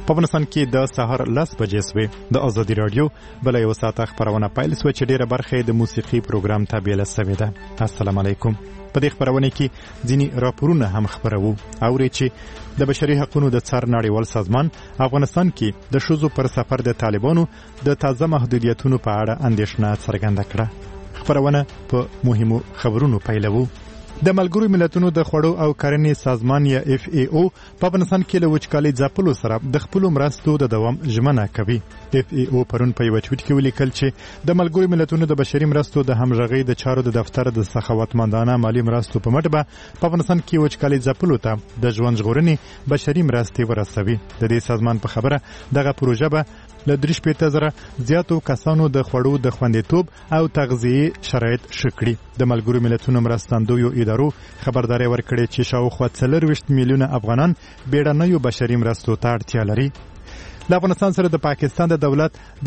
په افغانستان کې د سهار 10 بجې سوې د ازادي رادیو بل یو ساعت خبرونه پیل سو چې ډیره برخه د موسیقي پروګرام تابع لسوي ده. السلام علیکم. په دې خبرونه کې ځینی راپورونه هم خبرو او چې د بشري حقوقو د څار نړیوال سازمان افغانستان کې د شوزو پر سفر د طالبانو د تازه محدودیتونو په اړه اندېښنه څرګنده کړه. خبرونه په مهمو خبرونو پیلوو. د ملګرو ملتونو د خوړو او کرنې سازمان یا FAO په افغانستان کې له وچکالۍ ځپلو سره د خپل مرستو د دوام ژمنه کوي. FAO پرون په یو ټویټ کې ولیکل چې د ملګرو ملتونو د بشري مرستو د همغږۍ د چارو د دفتر د سخاوتمندانه مالی مرستو په مټ به په افغانستان کې وچکالۍ ځپلو ته د ژوند ژغورنې بشري مرستې ورسوي. د دې سازمان په خبره دغه پروژه به له 3,000 زیاتو کسانو د خوړو د خوندیتوب او تغذیه شرایط شکړي. د ملګرو ملتونو مرستندویو ادارو خبرداري ورکړې چې شاوخوا 40 میلیونه افغانان بیړنیو بشري مرستو ته اړتیا لري. د افغانستان سره د پاکستان د دولت د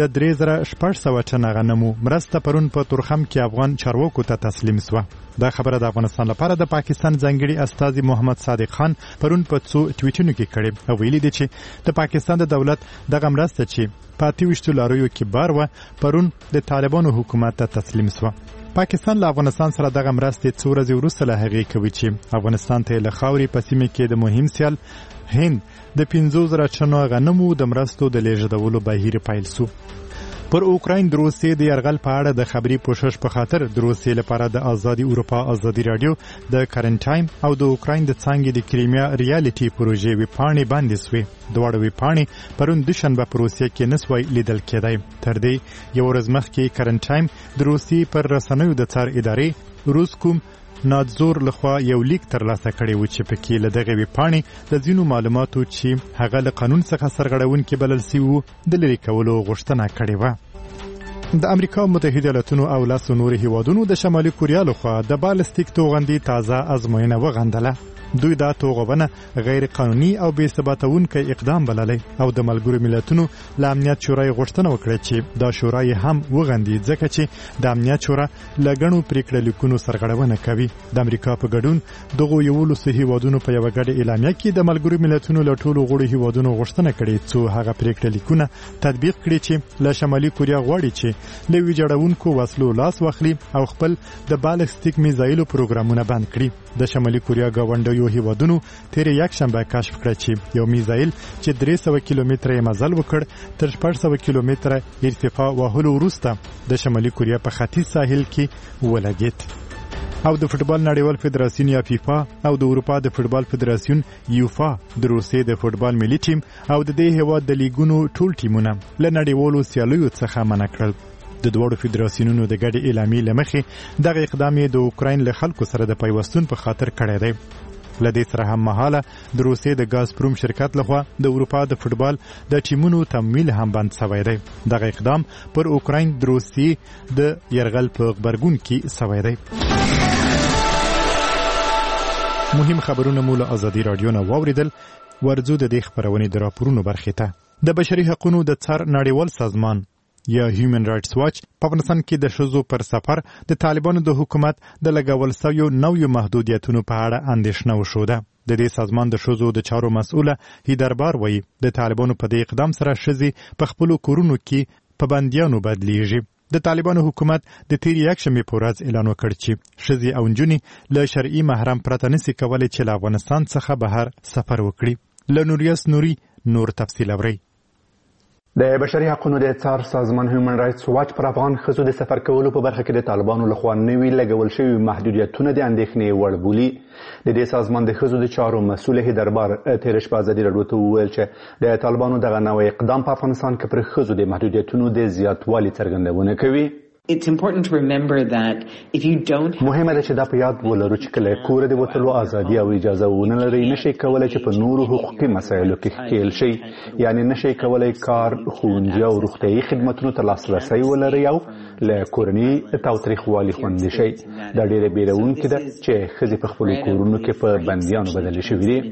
3600 ټنه غنمو مرسته پرون په تورخم کې افغان چارواکو ته تسلیم شوه. دا خبره د افغانستان لپاره د پاکستان ځانګړي استازي محمد صادق خان پرون په څو ټویټونو کې کړي او ویلي دي چې د پاکستان د دولت دغه مرسته چې په 28 لاریو کې بار و پرون د طالبانو حکومت ته تسلیم شوه. پاکستان له افغانستان سره دغه مرستې څو ورځې وروسته له هغې کوي چې افغانستان ته له خاورې په سیمه کې د مهم سیال هند د 50,000 ټنو غنمو د مرستو د لیږدولو بهیر پیل شو. پر اوکراین د روسیې د یرغل په اړه د خبري پوښښ په خاطر د روسیې لپاره د ازادي اروپا ازادي رادیو د کرنټ ټایم او د اوکراین د څنګه د کریمیا ریالټي پروژې وپاڼې باندې سوې. دواړه وپاڼې پرون دوشنبه په روسیې کې نسوي لیدل کېدای. تر دې یو ورځ مخکې کرنټ ټایم د روسیې پر رسنیو د څار ادارې روسکوم نادزور لخوا یو لیک ترلاسه کړی و چې پکې له دغه وپاڼې د ځینو معلوماتو چې هغه له قانون څخه سرغړونکي بلل سوي د لرې کولو غوښتنه کړې وه. د امریکا متحده ایالاتونو او لاسو نورو هیوادونو د شمالي کوریا لخوا د بالستیک توغندي تازه ازموینه وغندله. دوی دا توغونه غیر قانوني او بې ثباتونکي اقدام بللی او د ملګرو ملتونو له امنیت شورا غوښتنه وکړه چې دا شورا هم وغندي ځکه چې د امنیت شورا لګڼو پریکړه لیکونو سرغړونه کوي. د امریکا په ګډون دغه یو لوی هیوادونو په یو غړ اعلامیه کې د ملګرو ملتونو له ټولو غړو هیوادونو غوښتنه کړې چې هغه پریکړه لیکونه تطبیق کړي چې له شمالي کوریا غواړي چې له ویجاړونکو وسلو لاس واخلي او خپل د بالستیک میزایلو پروګرامونه بند کړي. د شمالي کوریا غونډیو هیوادونو تیر یک شنبه کشف کړ چې یو میزایل چې 300 کیلومتره مزل وکړ تر 400 کیلومتره ارتفاع وهلو وروسته د شمالي کوریا په ختیځ ساحل کې ولګید. او د فوتبال نړیوال فدراسیون یا فیفا او د اروپا د فوتبال فدراسیون یوفا د روسیې د فوتبال ملي ټیم او د دې هیواد د لیګونو ټول ټیمونه له نړیوالو سیالیو څخه منع کړل. د دوړو فدراسیونونو د ګډ اعلامیې لمخې دغه اقدام د اوکراین له خلکو سره د پیوستون په خاطر کړی دی. لدې سره هم مهاله د روسیې د غازپروم شرکت لخوا د اروپا د فوتبال د ټیمونو تمویل هم بند شوی دی. دغه اقدام پر اوکراین د روسیې د یرغل په غبرګون کې شوی دی. مهم خبرونه مو له ازادي رادیو نه واوریدل. ورځو د دې خبرونې د راپورونو برخې ته. د بشري حقوقو د څار نړیوال سازمان یا هیومن رائټس واچ په افغانستان کې د شوزو پر سفر د طالبانو د حکومت د لګول شویو نویو محدودیتونو په اړه اندېښنه وښوده. د دې سازمان د شوزو د چارو مسؤله هیدربار وایي د طالبانو په دې اقدام سره ښځې په خپلو کورونو کې په بندیانو بدلیږي. د طالبانو حکومت د تیر یک شنبه په ورځ اعلان وکړ چې ښځې او نجونې له شرعي محرم پرته نشي کولی چې له افغانستان څخه بهر سفر وکړي. له نوریاس نوري نور تفصیل اوري. د بشري حقوقو د څار سازمان هیومن رائټس واچ پر افغان ښځو د سفر کولو په برخه کې د طالبانو لخوا نوي لګول شوي محدودیتونه د اندېښنې وړ بولي. د دې سازمان د ښځو د چارو مسؤل هیدربار تیر شپه ازادي راډیو ته وویل چې د طالبانو دغه نوی اقدام په افغانستان کې پر ښځو د محدودیتونو د زیاتوالي څرګندونه کوي. It's important to remember that if you don't مهمه ده چې دا په یاد ولرو چې کله کور د وتلو ازادي او اجازه ونه لري نشي کولای چې په نورو حقوقي مسایلو کې ښکیل شي. یعنی نشي کولای کار، ښوونځي او روغتیايي خدماتونو ته لاسرسی ولري او له کورنۍ تاوتریخوالي خوندي شي. دا ډېره بیروونکې ده چې ښځې په خپلو کورونو کې په بندیانو بدلې شوي دي.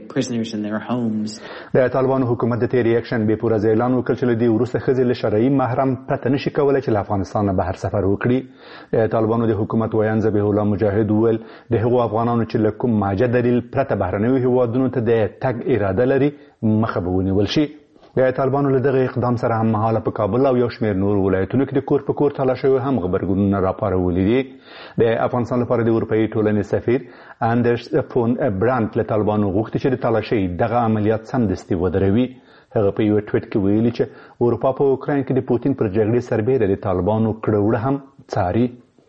د طالبانو حکومت د تیر یک شنبې په ورځ اعلان وکړ چې له دې وروسته ښځې له شرعي محرم پرته نشي کولای چې له افغانستان بهر سفر وکړي. طالبانو د حکومت ویان ذبیح الله مجاهد وویل د هغو افغانانو چې له کوم ماجه دلیل پرته بهرنیو هیوادونو ته د تګ اراده لري مخه به ونیول شي. د طالبانو له دغه اقدام سره هم مهاله په کابل او یو شمېر نور ولایتونو کې د کور په کور تالا شوي هم غبرګونونه راپارولي دي. د افغانستان لپاره د اروپایي ټولنې سفیر اندرس فون برانت له طالبانو غوښتي چې د تالاشۍ دغه عملیات سمدستي ودروي. هغه په یو ټویټ کې ویلي چې اروپا په اوکراین کې د پوتین پر جګړې سربېره د طالبانو کړه هم څاري.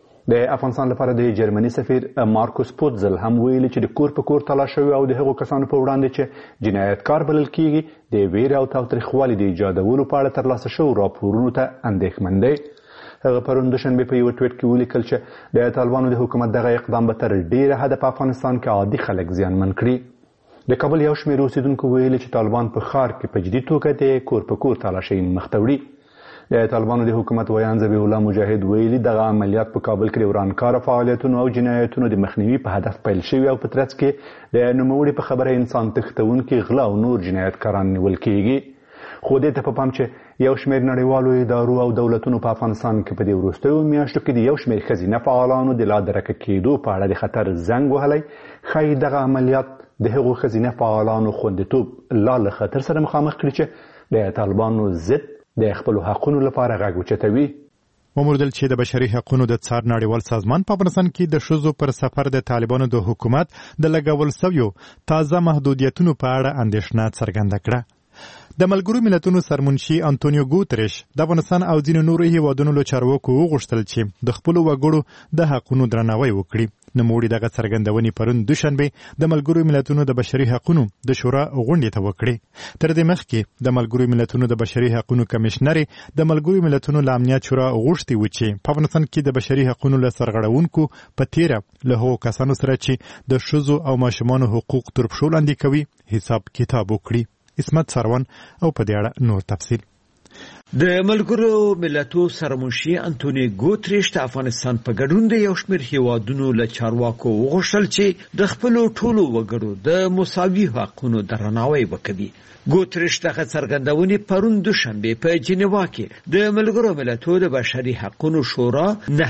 د افغانستان لپاره د جرمني سفیر مارکوس پوتزل هم ویلي چې د کور په کور تالا شوي او د هغو کسانو په وړاندې چې جنایتکار بلل کیږي د ویرې او تاوتریخوالي د ایجادولو په اړه ترلاسه شوو راپورونو ته اندېښمن دی. هغه پرون دوشنبه په یو ټویټ کې ولیکل چې د طالبانو د حکومت دغه اقدام به تر ډیره حده په افغانستان کې عادي خلک زیانمن کړي. د کابل یو شمېر اوسېدونکو ویلي چې طالبان په ښار کې په جدي توګه د کور په کور تالاشۍ مخ ته وړي. د طالبانو د حکومت ویان ذبیح الله مجاهد ویلي دغه عملیات په کابل کې د ورانکاره فعالیتونو او جنایتونو د مخنیوي په هدف پیل شوي او په ترڅ کې د نوموړي په خبره انسان تښتونکي غلا او نور جنایتکاران نیول کیږي. خو دې ته په پام چې یو شمېر نړیوالو ادارو او دولتونو په افغانستان کې په دې وروستیو میاشتو کې د یو شمېر ښځینه فعالانو د لا درکه کېدو په اړه د خطر زنګ وهلی، ښایي دغه عملیات د هغو ښځینه فعالانو خوندیتوب لا له خطر سره مخامخ کړي چې د طالبانو ضد د خپلو حقونو لپاره غږ اوچتوي. وموردل چې د بشري حقوقو د څار نړیوال سازمان په افغانستان کې د ښځو پر سفر د طالبانو د حکومت د لګول سویو تازه محدودیتونو په اړه اندېښنه څرګنده کړه. د ملګرو ملتونو سرمنشي انټونیو ګوتریش د افغانستان او ځینو نورو هیوادونو له چارواکو وغوښتل چې د خپلو وګړو د حقونو درناوی وکړي. نوموړي دغه څرګندونې پرون دوشنبه د ملګرو ملتونو د بشري حقوقو د شورا غونډې ته وکړې. تر دې مخکې د ملګرو ملتونو د بشري حقوقو کمشنر د ملګرو ملتونو له امنیت شورا غوښتي و چې په افغانستان کې د بشري حقوقو له سرغړونکو په تیره له هغو کسانو سره چې د ښځو او ماشومانو حقوق تر پښو لاندې کوي حساب کتاب وکړي. اسمت سروان او په دې اړه نور تفصیل. د ملګرو ملتونو سرمنشي انټونیو ګوتریش د افغانستان په ګډون د یو شمېر هیوادونو له چارواکو وغوښتل چې د خپلو ټولو وګړو د مساوي حقونو درناوی وکړي. ګوتریش دغه څرګندونې پرون دوشنبه په جنیوا کې د ملګرو ملتونو د بشري حقوقو شورا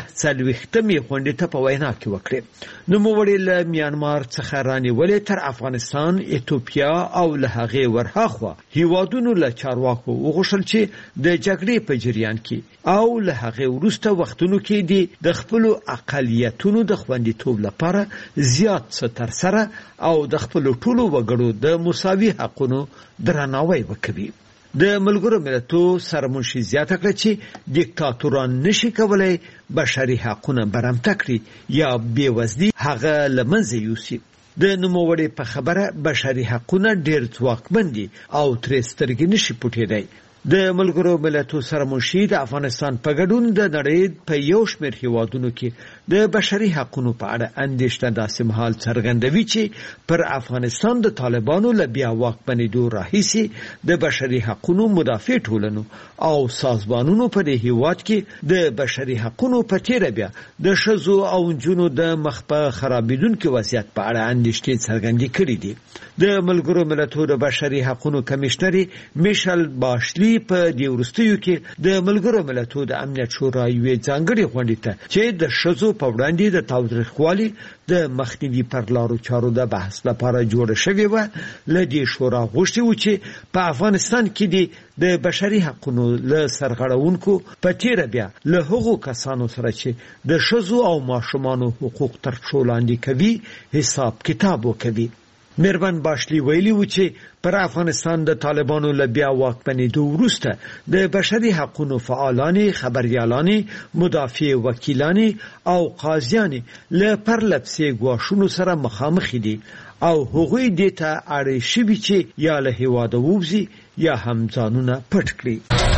49مې غونډې ته په وینا کې وکړه. نوموړي له میانمار څخه رانیولې تر افغانستان، ایتوپیا او له هغې ورهاخوا هیوادونو له چارواکو وغوښتل چې د جګړې په جریان کې او له هغې وروسته وختونو کې د خپلو اقلیتونو د خوندیتوب لپاره زیات څه ترسره او د خپلو ټولو وګړو د مساوي حقونو درناوی وکړي. د ملګرو ملتونو سرمنشي زیاته کړه چې دیکتاتوران نشي کولای بشري حقونه برمته کړي یا بېوزلي هغه له منځه یوسي. د نوموړي په خبره بشري حقونه ډېر ځواکمن دي او ترې سترګې نشي پټېدای. د ملګرو ملتونو سرمنشي د افغانستان په ګډون د نړۍ په یو شمېر هیوادونو کې د بشري حقوقو په اړه اندېښنه داسې مهال څرګندوي چې پر افغانستان د طالبانو له بیا واکمنېدو راهیسې د بشري حقوقو مدافع ټولنو او سازمانونو په دې هیواد کې د بشري حقوقو په تیره بیا د ښځو او نجونو د مخ په خرابېدونکي وضعیت په اړه اندېښنې څرګندې کړې دي. د ملګرو ملتونو د بشري حقوقو کمشنر میشل باشلی په دې وروستیو کې د ملګرو ملتونو د امنیت شورا یوې ځانګړې غونډې ته چې د ښځو په وړاندې د تاوتریخوالي د مخنیوي پر لارو چارو د بحث لپاره جوړه شوې وه، له دې شورا غوښتي و چې په افغانستان کې د بشري حقوقو له سرغړونکو په تیره بیا له هغو کسانو سره چې د ښځو او ماشومانو حقوق تر پښو لاندې کوي حساب کتاب وکړي. مېرمن باشلی ویلي و چې پر افغانستان د طالبانو له بیا واکمنېدو وروسته د بشري حقوقو فعالانې، خبریالانې، مدافع وکیلانې او قاضیانې له پرلپسې ګواښونو سره مخامخ دي او هغوی دې ته اړ شوي چې یا له هېواده ووځي یا هم ځانونه پټ کړي.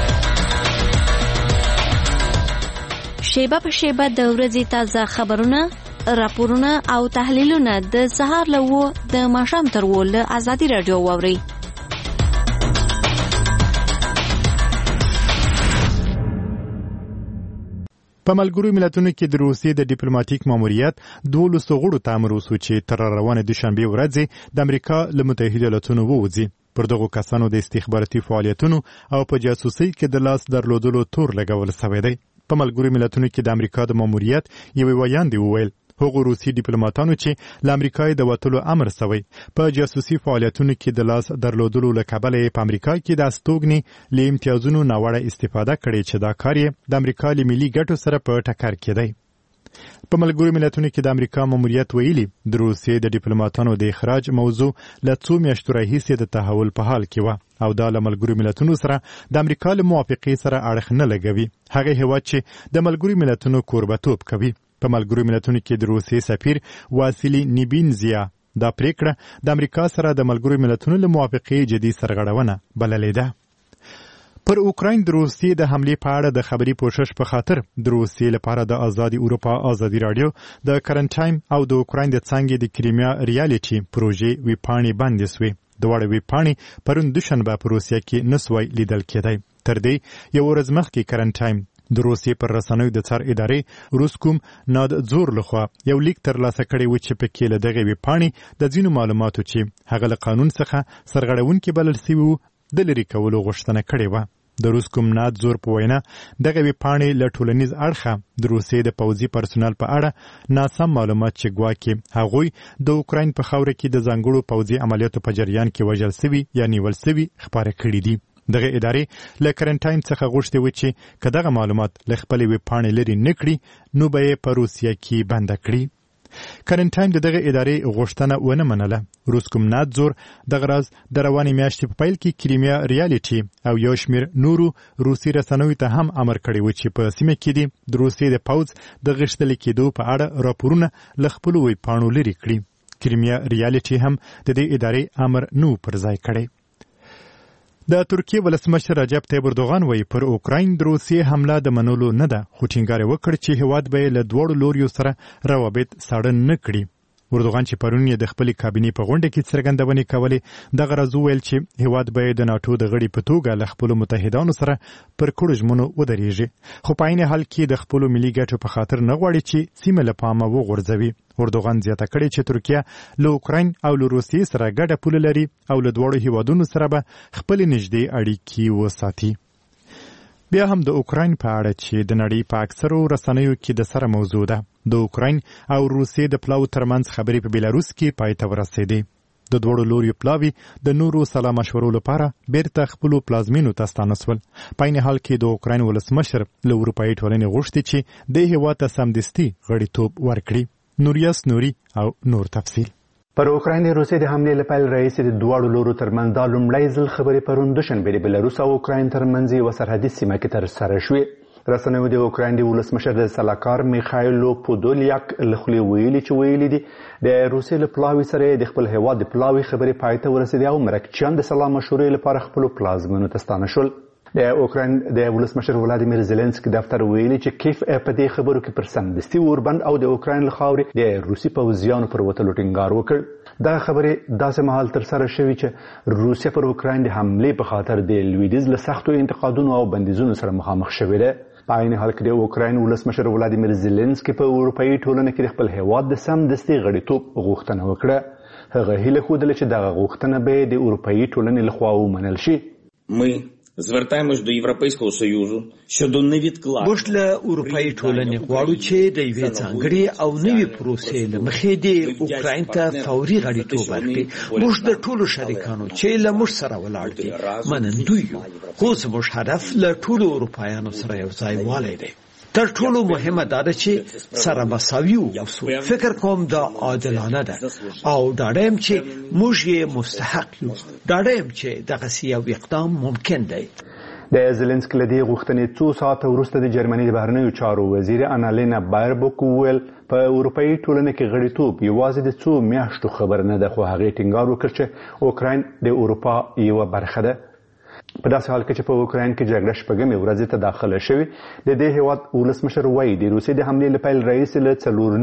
شیبه په شیبه د ورځې تازه خبرونه، راپورونه او تحلیلونه د سهار له 9 د ماښام تر 10 له ازادي رادیو واورئ. په ملګرو ملتونو کې د روسیې د ډیپلوماټیک ماموریت 12 غړو ته امر وشو چې تر روانه دوشنبه ورځ د امریکا له متحده ایالاتونو ووځي. پر دغو کسانو د استخباراتي فعالیتونو او په جاسوسۍ کې د لاس درلودلو تور لګول شوی دی. په ملګرو ملتونو کې د امریکا د ماموریت یوې ویاندې وویل هغو روسي ډیپلوماټانو چې له امریکا د وتلو امر شوی په جاسوسي فعالیتونو کې د لاس درلودلو له کبله په امریکا کې د استوګنې له امتیازونو ناوړه استفاده کړې چې دا کار یې د امریکا له ملي ګټو سره په ټکر کې دی. په ملګرو ملتونو کې د امریکا ماموریت ویلي د روسیې د ډیپلوماټانو د اخراج موضوع له څو میاشتو راهیسې د تحول په حال کې و او دا له ملګرو ملتونو سره د امریکا له موافقې سره اړخ نه لګوي. هغه هیواد چې د ملګرو ملتونو کوربتوب کوي. په ملګرو ملتونو کې د روسیې سفیر واسیلی نیبینزیا دا پریکړه د امریکا سره د ملګرو ملتونو له موافقې جدي سرغړونه بللې ده. پر اوکراین د روسیې د حملې په اړه د خبري پوښښ په خاطر د روسیې لپاره د آزادي اروپا آزادي رادیو د کرنټ ټایم او د اوکراین د څنګه د کریمیا ریالټي پروژې ویپاڼې بندې سوې. دواړه ویپاڼې پرون دوشنبه په روسیه کې نسوي لیدل کېدای. تر دې یو ورځ مخکې کرنټ ټایم د روسیې پر رسنیو د څار ادارې روسکوم نادزور لخوا یو لیک ترلاسه کړی و چې پکې له دغه ویپاڼې د ځینو معلوماتو چې هغه له قانون څخه سرغړونکي بلل شوي وو د لرې کولو غوښتنه کړې وه. د روسکوم نادزور په وینا دغه ویپاڼې له ټولنیز اړخه د روسیې د پوځي پرسونل په اړه ناسم معلومات چې ګواکې هغوی د اوکراین په خاوره کې د ځانګړو پوځي عملیاتو په جریان کې وژل شوي یا نیول شوي خپاره کړي دي. دغه ادارې له کرنټ ټایم څخه غوښتي و چې که دغه معلومات له خپلې ویبپاڼې لرې نه کړي نو به یې په روسیه کې بنده کړي. کرنټ ټایم د دغه ادارې غوښتنه ونه منله. روسکوم نادزور دغه راز د روانې میاشتې په پیل کې کریمیا ریالټي او یو شمېر نورو روسي رسنیو ته هم امر کړی و چې په سیمه کې د روسیې د پوځ د غښتلي کېدو په اړه راپورونه له خپلو ویبپاڼو لرې کړي. کریمیا ریالټي هم د دې ادارې امر نو پر ځای کړی. د ترکیې ولسمشر رجب طیب اردوغان وایي پر اوکراین د روسیې حمله د منلو نه ده، خو ټینګار وکړ چې هیواد به له دواړو لوریو سره روابط ساړه نه کړي. اردوغان چې پرون یې د خپلې کابینې په غونډه کې څرګندونې کولې دغه راز وویل چې هیواد به د ناټو د غړي په توګه له خپلو متحدانو سره پر کړو ژمنو ودرېږي، خو په عین حال کې د خپلو ملي ګټو په خاطر نه غواړي چې سیمه له پامه وغورځوي. اردوغان زیاته کړې چې ترکیه له اوکراین او له روسیې سره ګډه پوله لري او له دواړو هیوادونو سره به خپلې نږدې اړیکې وساتي. بیا هم د اوکراین په اړه چې د نړۍ په اکثرو رسنیو کې د سره موضوع ده، د اوکراین او روسیې د پلاو ترمنځ خبرې په بیلاروس کې پای ته ورسېدې. د دواړو لوریو پلاوي د نورو سلا مشورو لپاره بیرته خپلو پلازمینو ته ستانه سول. په عین حال کې د اوکراین ولسمشر له اروپایي ټولنې غوښتي چې د هیواد ته سمدستي غړیتوب ورکړي. نوریاس نوري او نور تفصیل. پر اوکراین د روسیې د حملې له پیل راهیسې د دواړو لورو ترمنځ دا لومړی ځل خبرې پرون دوشنبه د بېلاروس او اوکراین ترمنځ یوه سرحدي سیمه کې ترسره شوې. رسنیو د اوکراین د ولسمشر د سلاکار میخایلو پودولیاک له خولې ویلي دي د روسیې له پلاوي سره د خپل هیواد د پلاوي خبرې پای ته ورسېدې او مرکچیان د سلا مشورې لپاره خپلو پلازمینو ته ستانه شول. د اوکراین د ولسمشر ولادیمیر زيلنسکي دفتر ویلي چې کیف په دې خبرو کې پر سمدستي اوربند او د اوکراین له خاورې د روسي پوځیانو پر وتلو ټینګار وکړ. دا خبرې داسې مهال ترسره شوې چې روسیه پر اوکراین د حملې په خاطر د لویدیځ له سختو انتقادونو او بندیزونو سره مخامخ شوې ده. په عین حال کې د اوکراین ولسمشر ولادیمیر زيلنسکي په اروپایي ټولنه کې د خپل هیواد د سمدستي غړیتوب غوښتنه وکړه. هغه هیله ښودله چې دغه غوښتنه به د اروپایي ټولنې لخوا ومنل شي. Звертаємось до Європейського Союзу щодо невідкладного. موږ له اروپایي ټولنې غواړو چې د یوې ځانګړې او نوې پروسې له مخې د اوکراین ته فوري غړیتوب ورکړي. موږ د ټولو شریکانو چې له موږ سره ولاړ دي منندوی یو، خو زموږ هدف له ټولو اروپایانو سره یو ځای والی دی. تر ټولو مهمه دا ده چې سره مساوي اوسو. فکر کوم دا عادلانه ده او ډاډم چې موږ یې مستحق یو. ډاډم چې دغسې یو اقدام ممکن دی. د زيلنسکي له دې غوښتنې څو ساعته وروسته د جرمني د بهرنیو چارو وزیر انالینا بایربوک وویل په اروپایي ټولنه کې غړیتوب یوازې د څو میاشتو خبر نه ده، خو هغې ټینګار وکړ چې اوکراین د اروپا یوه برخه ده. په داسې حال کې چې په اوکراین کې جګړه شپږمې ورځې ته داخله شوې، د دې هیواد ولسمشر وایي د روسیې د حملې له پیل راهیسې له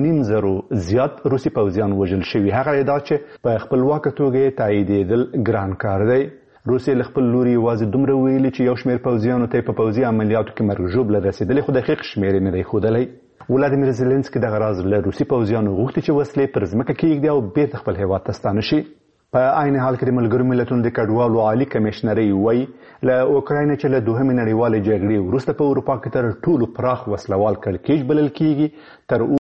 4.5 زیات روسي پوځیان وژل شوي. هغه ادعا چې په خپلواکه توګه یې تاییدېدل ګران کار دی. روسیې له خپل لوري یوازې دومره ویلي چې یو شمېر پوځیانو ته په پوځي عملیاتو کې مرګ ژوبله رسېدلې، خو دقیق شمېر یې نه دی ښودلی. ولادیمیر زيلنسکي دغه راز له روسي پوځیانو غوښتي چې وسلې پر ځمکه کېږدي او بېرته خپل هیواد ته ستانه شي. په عین حال کې د ملګرو ملتونو د کډوالو عالي کمیشنرۍ وایي له اوکراین چې له دوهمې نړیوالې جګړې وروسته په اروپا کې تر ټولو پراخ وسلوال کړکېچ بلل کېږي، تر